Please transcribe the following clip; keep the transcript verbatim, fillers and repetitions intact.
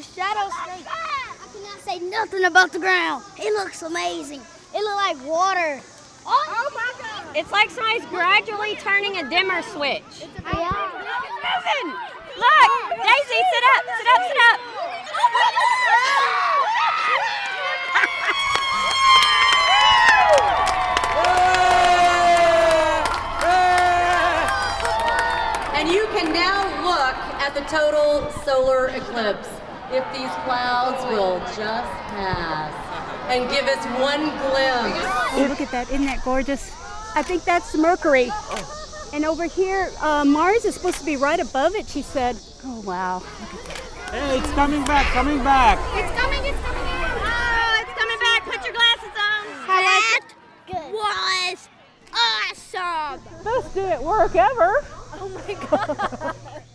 the shadows straight. I cannot say nothing about the ground. It looks amazing. It looks like water. Oh, oh my God. It's like somebody's gradually turning a dimmer switch. Yeah. It's moving. Look, Daisy, sit up, sit up, sit up. And you can now look at the total solar eclipse if these clouds will just pass and give us one glimpse. Oh, look at that. Isn't that gorgeous? I think that's Mercury. And over here, uh, Mars is supposed to be right above it, she said. Oh, wow. Look at that. Hey, it's coming back, coming back. It's coming, it's coming in. Oh, it's coming back. Put your glasses on. That was awesome. Best day at work ever. Oh my God.